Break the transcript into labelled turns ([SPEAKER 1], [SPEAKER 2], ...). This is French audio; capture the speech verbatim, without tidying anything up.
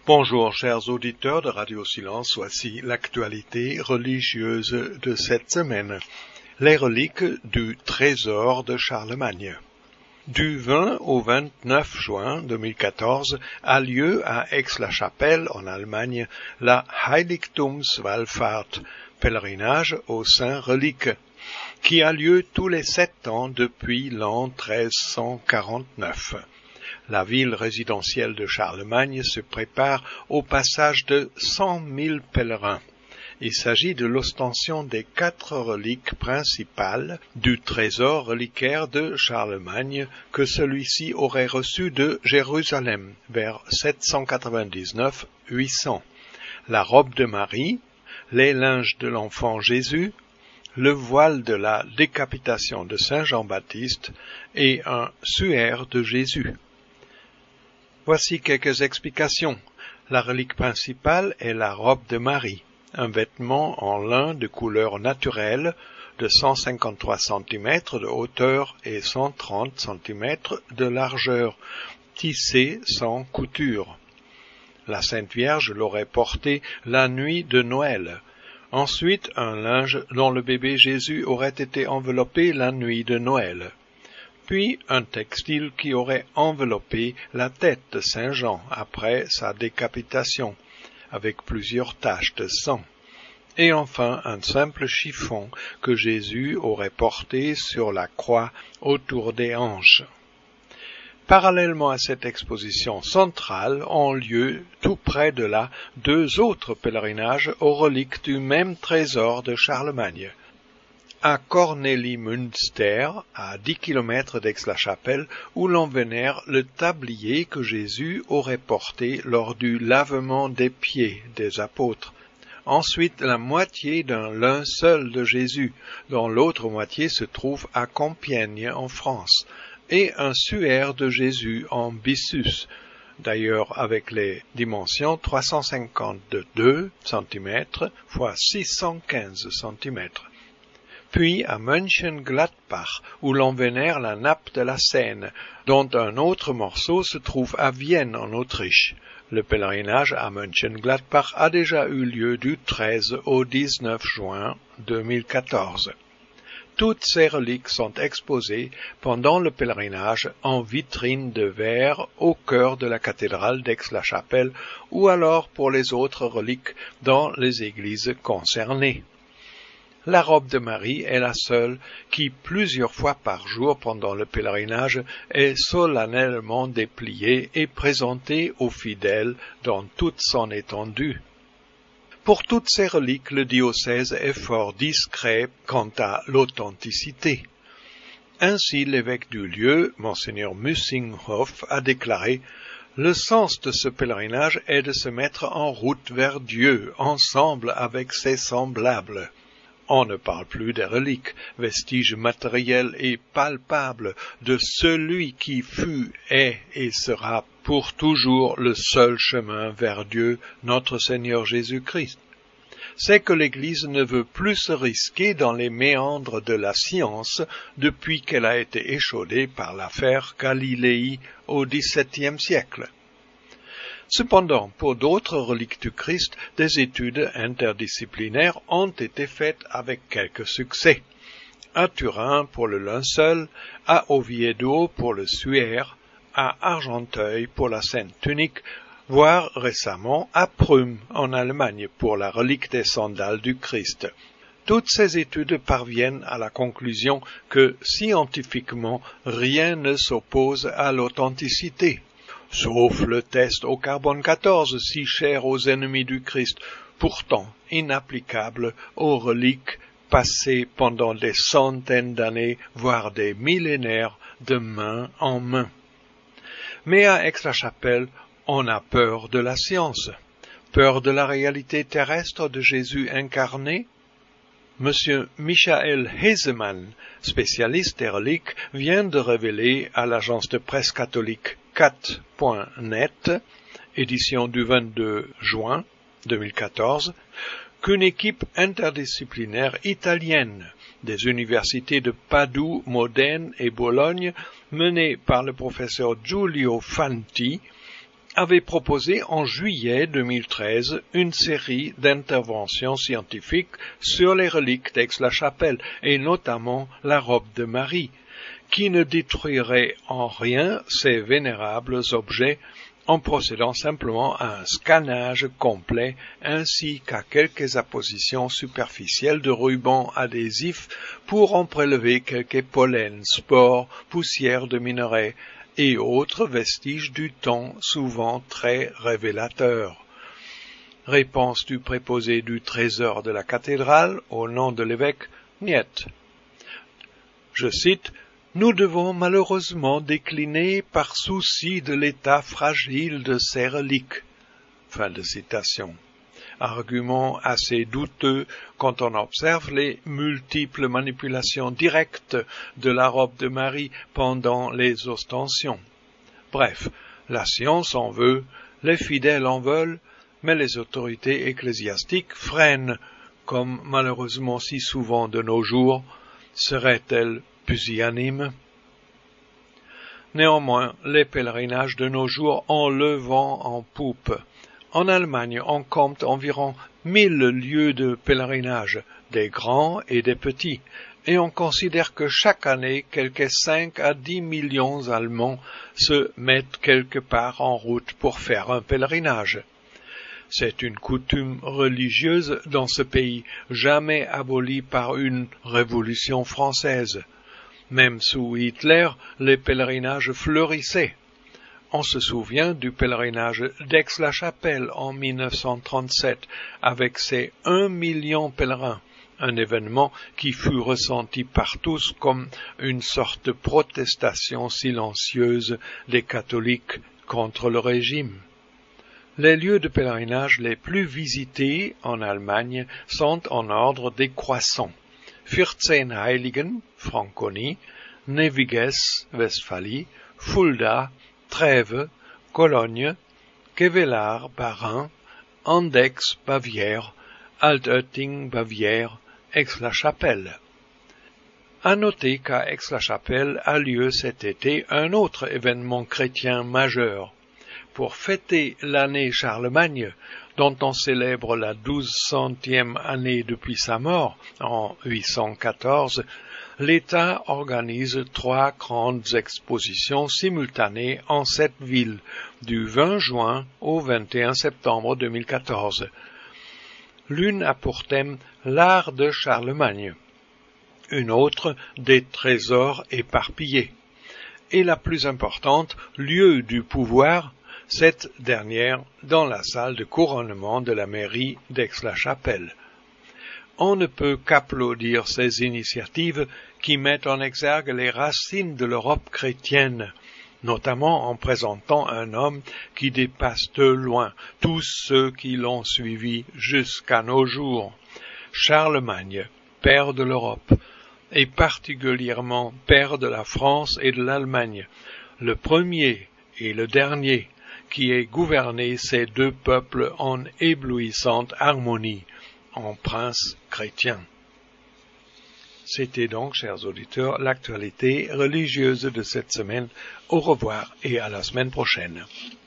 [SPEAKER 1] Bonjour chers auditeurs de Radio Silence, voici l'actualité religieuse de cette semaine. Les reliques du trésor de Charlemagne. Du vingt au vingt-neuf juin deux mille quatorze a lieu à Aix-la-Chapelle en Allemagne la Heiligtumswallfahrt, pèlerinage aux saints reliques, qui a lieu tous les sept ans depuis l'an treize cent quarante-neuf. La ville résidentielle de Charlemagne se prépare au passage de cent mille pèlerins. Il s'agit de l'ostension des quatre reliques principales du trésor reliquaire de Charlemagne que celui-ci aurait reçu de Jérusalem vers sept cent quatre-vingt-dix-neuf à huit cents. La robe de Marie, les linges de l'enfant Jésus, le voile de la décapitation de Saint Jean-Baptiste et un suaire de Jésus. Voici quelques explications. La relique principale est la robe de Marie, un vêtement en lin de couleur naturelle de cent cinquante-trois centimètres de hauteur et cent trente centimètres de largeur, tissé sans couture. La Sainte Vierge l'aurait porté la nuit de Noël. Ensuite, un linge dont le bébé Jésus aurait été enveloppé la nuit de Noël. Puis un textile qui aurait enveloppé la tête de Saint Jean après sa décapitation, avec plusieurs taches de sang. Et enfin un simple chiffon que Jésus aurait porté sur la croix autour des hanches. Parallèlement à cette exposition centrale ont lieu tout près de là deux autres pèlerinages aux reliques du même trésor de Charlemagne. À Kornelimünster, à dix kilomètres d'Aix-la-Chapelle, où l'on vénère le tablier que Jésus aurait porté lors du lavement des pieds des apôtres. Ensuite, la moitié d'un linceul de Jésus, dont l'autre moitié se trouve à Compiègne en France, et un suaire de Jésus en byssus, d'ailleurs avec les dimensions trois cent cinquante-deux centimètres fois six cent quinze centimètres. Puis à Mönchengladbach, où l'on vénère la nappe de la Seine, dont un autre morceau se trouve à Vienne en Autriche. Le pèlerinage à Mönchengladbach a déjà eu lieu du treize au dix-neuf juin deux mille quatorze. Toutes ces reliques sont exposées pendant le pèlerinage en vitrine de verre au cœur de la cathédrale d'Aix-la-Chapelle ou alors pour les autres reliques dans les églises concernées. La robe de Marie est la seule qui, plusieurs fois par jour pendant le pèlerinage, est solennellement dépliée et présentée aux fidèles dans toute son étendue. Pour toutes ces reliques, le diocèse est fort discret quant à l'authenticité. Ainsi, l'évêque du lieu, Monseigneur Mussinghoff, a déclaré « Le sens de ce pèlerinage est de se mettre en route vers Dieu, ensemble avec ses semblables. » On ne parle plus des reliques, vestiges matériels et palpables de celui qui fut, est et sera pour toujours le seul chemin vers Dieu, notre Seigneur Jésus-Christ. C'est que l'Église ne veut plus se risquer dans les méandres de la science depuis qu'elle a été échaudée par l'affaire Galilei au dix-septième siècle. Cependant, pour d'autres reliques du Christ, des études interdisciplinaires ont été faites avec quelques succès. À Turin pour le linceul, à Oviedo pour le suaire, à Argenteuil pour la sainte tunique, voire récemment à Prüm en Allemagne pour la relique des sandales du Christ. Toutes ces études parviennent à la conclusion que scientifiquement rien ne s'oppose à l'authenticité. Sauf le test au carbone quatorze, si cher aux ennemis du Christ, pourtant inapplicable aux reliques passées pendant des centaines d'années, voire des millénaires, de main en main. Mais à Aix-la-Chapelle, on a peur de la science, peur de la réalité terrestre de Jésus incarné. Monsieur Michael Hesemann, spécialiste des reliques, vient de révéler à l'agence de presse catholique cat point net, édition du vingt-deux juin deux mille quatorze, qu'une équipe interdisciplinaire italienne des universités de Padoue, Modène et Bologne, menée par le professeur Giulio Fanti, avait proposé en juillet deux mille treize une série d'interventions scientifiques sur les reliques d'Aix-la-Chapelle et notamment la robe de Marie, qui ne détruirait en rien ces vénérables objets en procédant simplement à un scannage complet ainsi qu'à quelques appositions superficielles de rubans adhésifs pour en prélever quelques pollens, spores, poussières de minerais et autres vestiges du temps souvent très révélateurs. Réponse du préposé du trésor de la cathédrale au nom de l'évêque, niet. Je cite, « Nous devons malheureusement décliner par souci de l'état fragile de ces reliques. » Fin de citation. Argument assez douteux quand on observe les multiples manipulations directes de la robe de Marie pendant les ostensions. Bref, la science en veut, les fidèles en veulent, mais les autorités ecclésiastiques freinent, comme malheureusement si souvent de nos jours, seraient-elles pusillanimes? Néanmoins, les pèlerinages de nos jours ont le vent en poupe. En Allemagne, on compte environ mille lieux de pèlerinage, des grands et des petits, et on considère que chaque année, quelques cinq à dix millions Allemands se mettent quelque part en route pour faire un pèlerinage. C'est une coutume religieuse dans ce pays, jamais abolie par une révolution française. Même sous Hitler, les pèlerinages fleurissaient. On se souvient du pèlerinage d'Aix-la-Chapelle en mille neuf cent trente-sept, avec ses un million pèlerins, un événement qui fut ressenti par tous comme une sorte de protestation silencieuse des catholiques contre le régime. Les lieux de pèlerinage les plus visités en Allemagne sont en ordre décroissant. Vierzehnheiligen, Franconie, Neviges, Westphalie, Fulda, Trèves, Cologne, Kevelaer, Bas-Rhin, Andechs, Bavière, Altötting, Bavière, Aix-la-Chapelle. À noter qu'à Aix-la-Chapelle a lieu cet été un autre événement chrétien majeur. Pour fêter l'année Charlemagne, dont on célèbre la douze centième année depuis sa mort, en huit cent quatorze, l'État organise trois grandes expositions simultanées en sept villes, du vingt juin au vingt et un septembre deux mille quatorze. L'une a pour thème l'art de Charlemagne, une autre des trésors éparpillés, et la plus importante, lieu du pouvoir, cette dernière dans la salle de couronnement de la mairie d'Aix-la-Chapelle. On ne peut qu'applaudir ces initiatives qui mettent en exergue les racines de l'Europe chrétienne, notamment en présentant un homme qui dépasse de loin tous ceux qui l'ont suivi jusqu'à nos jours. Charlemagne, père de l'Europe, et particulièrement père de la France et de l'Allemagne, le premier et le dernier qui ait gouverné ces deux peuples en éblouissante harmonie, en prince chrétien. C'était donc, chers auditeurs, l'actualité religieuse de cette semaine. Au revoir et à la semaine prochaine.